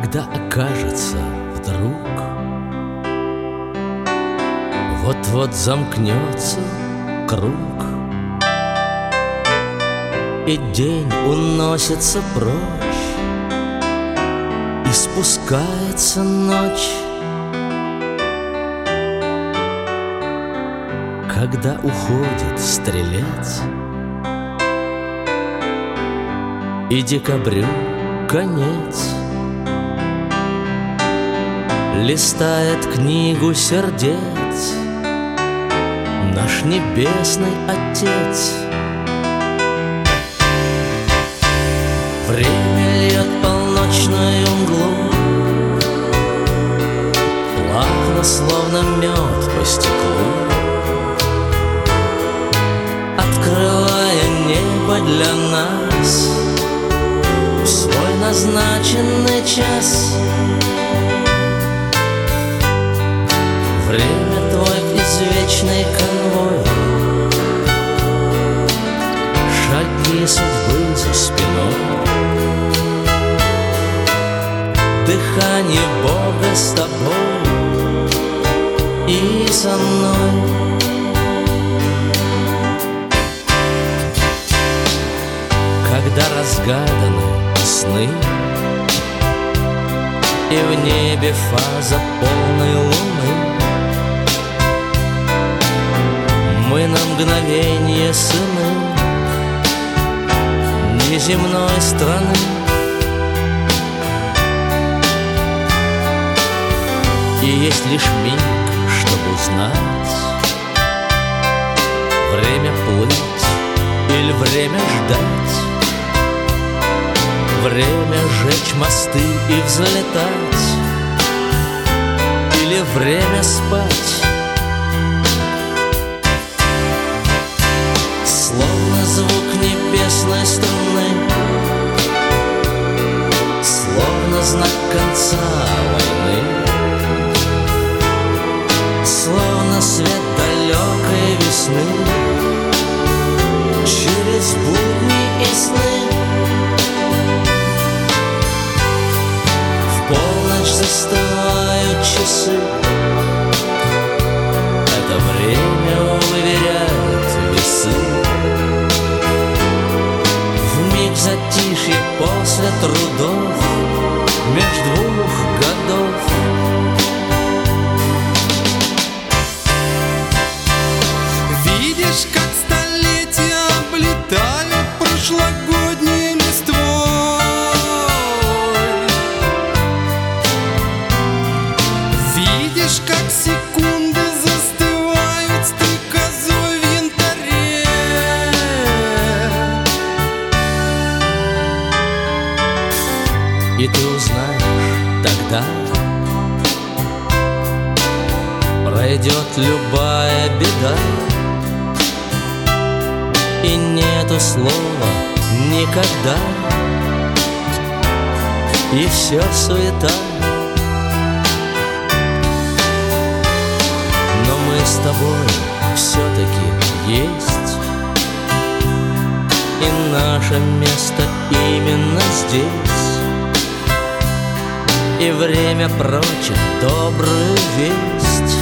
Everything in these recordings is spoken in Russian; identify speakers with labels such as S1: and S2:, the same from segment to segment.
S1: Когда окажется вдруг вот-вот замкнется круг, и день уносится прочь, и спускается ночь, когда уходит стрелец, и декабрю конец. Листает книгу сердец наш небесный Отец. Время льет полночную мглу, плавно, словно мед по стеклу, открывая небо для нас в свой назначенный час. Время твой извечный конвой, шаги судьбы за спиной, дыхание Бога с тобой и со мной. Когда разгаданы сны, и в небе фаза полной луны, мы на мгновенье сыны неземной страны. И есть лишь миг, чтобы узнать, время плыть или время ждать, время жечь мосты и взлетать, или время спать. Словно звук небесной струны, словно знак конца войны, словно свет далекой весны, через будни и сны. В полночь застывают часы, это время выверяют весы. Вмиг затишье после трудов меж двух годов.
S2: Видишь, как столетия облетают прошлогодней листвой. Видишь, как секунды застывают стрекозой в янтаре.
S1: И ты узнаешь тогда, пройдет любая беда, и нету слова никогда, и все суета. Но мы с тобой все-таки есть, и наше место именно здесь. И время прочит добрую весть,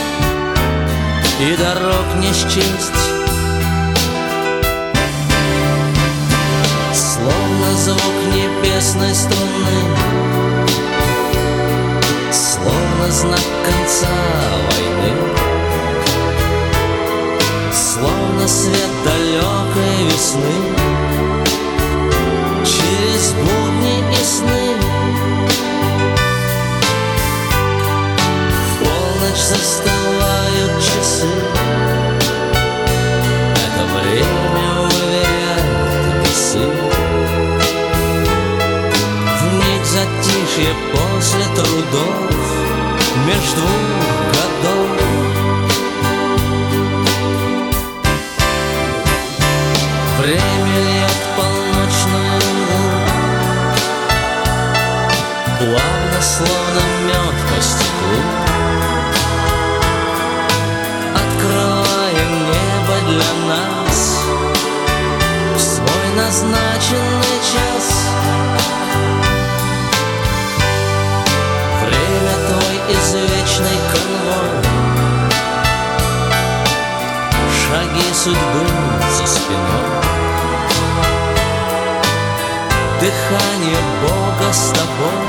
S1: и дорог не счесть. Словно звук небесной струны, словно знак конца войны, словно свет далекой весны, через будни и сны. В полночь застывают часы, это время выверяет весы. Вмиг затишье после трудов меж двух годов. Время льет полночную мглу, плавно, словно мед по стеклу, открывая небо для нас в свой назначенный час. судьбы за спиной. Дыхание Бога с тобой.